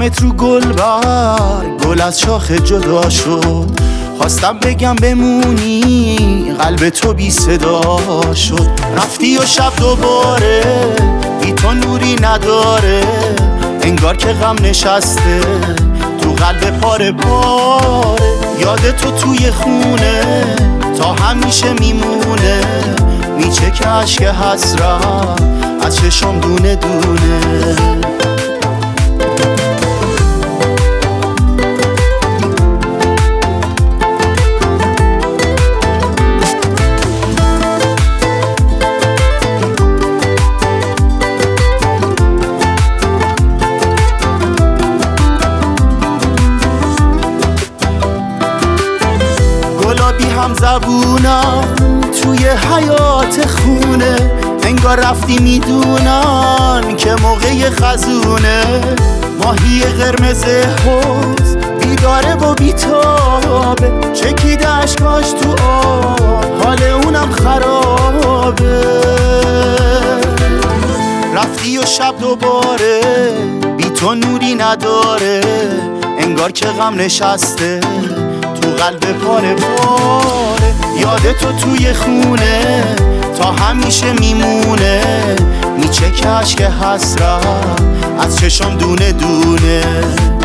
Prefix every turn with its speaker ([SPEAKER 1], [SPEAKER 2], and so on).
[SPEAKER 1] دیدمت رو گلبر، گل از شاخ جدا شد. خواستم بگم بمونی، قلب تو بی صدا شد. رفتی و شب دوباره بی تو نوری نداره، انگار که غم نشسته تو قلب پاره پاره. یاد تو توی خونه تا همیشه میمونه، میچکه عشق حسرت از چشم دونه دونه. گلابی هم زبونم توی حیات خونه، انگار رفتی میدونن که موقع خزونه. ماهی قرمز حوض بیداره و بیتابه، چکیده اشکاش تو آب حال اونم خرابه. رفتی و شب دوباره بی تو نوری نداره، انگار که غم نشسته تو قلب پاره پاره. یاد تو توی خونه تا همیشه میمونه، میچکه عشق حسرت از چشم دونه دونه.